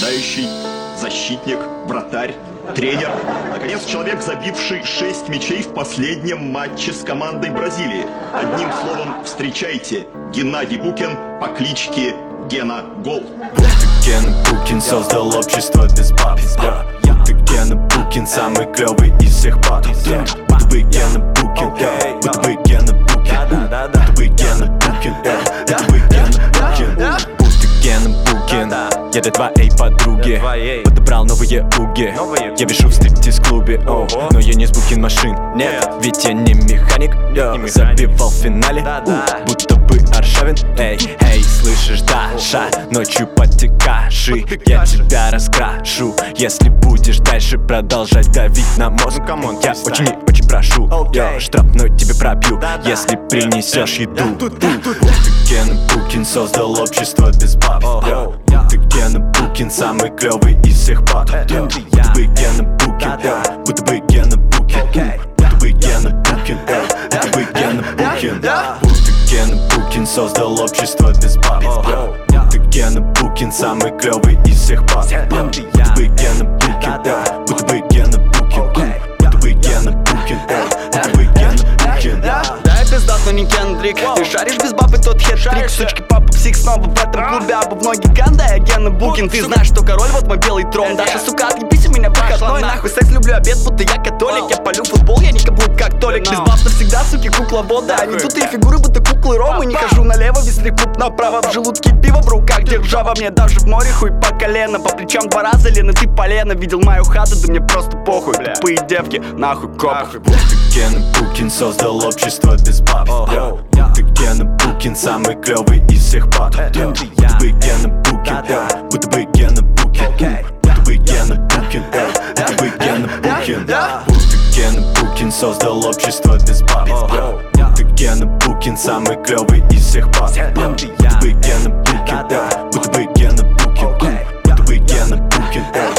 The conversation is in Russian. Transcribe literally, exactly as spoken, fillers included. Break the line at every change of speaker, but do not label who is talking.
нападающий, защитник, вратарь, тренер. Наконец, человек, забивший шесть мячей в последнем матче с командой Бразилии. Одним словом, встречайте, Геннадий Букин по кличке Гена Гол.
Гена Букин создал общество без баб. Будто Гена Букин самый клевый из всех пап. Будто бы Гена Букин, будто бы Гена Букин, будто бы Гена Букин, будто бы Гена Букин, будто Гена Букин. Я для твоей подруги подобрал новые уги. Я вешу в стриптиз-клубе, оу, но я не с букин машин, нет. Ведь я не механик, забивал в финале, будто бы Аршавин. Эй, эй, слышишь, Даша, ночью подтекаши, я тебя раскрашу, если будешь дальше продолжать давить на мозг. Я очень и очень прошу, я штрафной тебе пробью, если принесешь еду. Будто Гена Букин создал общество без баб. Будто Гена Букин самый клевый из всех пап. Будто бы Гена Букин, будто бы Гена Букин, будто бы Гена Букин, будто бы Гена Букин. Будто Гена Букин создал общество без баб. Будто Гена Букин самый клевый из всех пап. Будто бы Гена Букин, будто бы Гена Букин, будто бы Гена Букин, будто бы Гена Букин.
Да, я пиздат, но не Кендрик. Ты шаришь без бабы, тот хет-трик. Сучки, папа, псих снова в этом клубе. Аба в ноги ганда, я Гена Букин. Ты знаешь, что король, вот мой белый трон. Даша, сука, отъебись у меня выходной. Нахуй секс, люблю обед, будто я католик. Я полю футбол, я не каблук, как Толик. Без баб навсегда, суки, кукла вода. Они тут и фигуры, будто куклы Ромы. Не хожу налево, весь клуб направо. В желудке пиво, в руках держава. Мне даже в море хуй по колено. По плечам два раза, Лена, ты полено. Видел мою хату, да мне просто похуй. Тупые девки, нахуй копах.
Будто Гена Букин создал общество без баб. Будто Гена Букин самый клевый из всех пап. Будто бы Гена Букин, будто бы Гена Букин, будто бы Гена Букин, будто бы Гена Букин. Будто Гена Букин создал общество без баб. Будто Гена Букин самый клевый из всех пап. Будто бы Гена Букин, будто бы Гена Букин, будто бы Гена Букин.